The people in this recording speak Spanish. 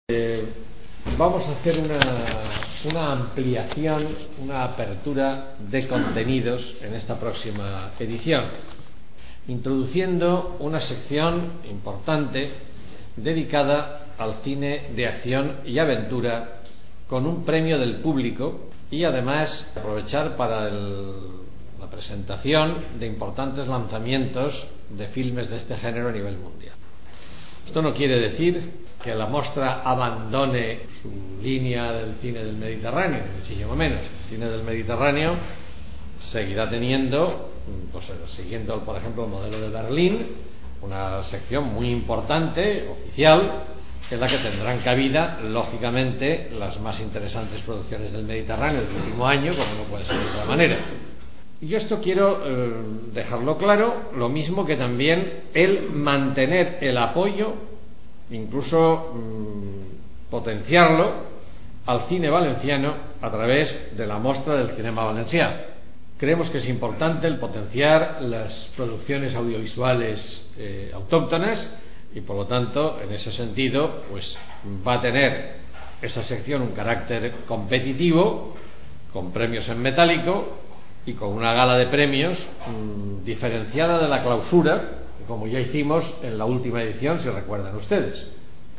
Vamos a hacer una ampliación, una apertura de contenidos en esta próxima edición, introduciendo una sección importante dedicada al cine de acción y aventura, con un premio del público, y además aprovechar para la presentación de importantes lanzamientos de filmes de este género a nivel mundial. Esto no quiere decir que la Mostra abandone su línea del cine del Mediterráneo, muchísimo menos. El cine del Mediterráneo seguirá teniendo, siguiendo por ejemplo el modelo de Berlín, una sección muy importante, oficial, en la que tendrán cabida, lógicamente, las más interesantes producciones del Mediterráneo del último año, como no puede ser de otra manera. Y yo esto quiero dejarlo claro, lo mismo que también el mantener el apoyo, incluso potenciarlo, al cine valenciano a través de la Mostra del Cinema Valencià. Creemos que es importante el potenciar las producciones audiovisuales autóctonas, y por lo tanto, en ese sentido, pues va a tener esa sección un carácter competitivo, con premios en metálico y con una gala de premios diferenciada de la clausura, como ya hicimos en la última edición, si recuerdan ustedes.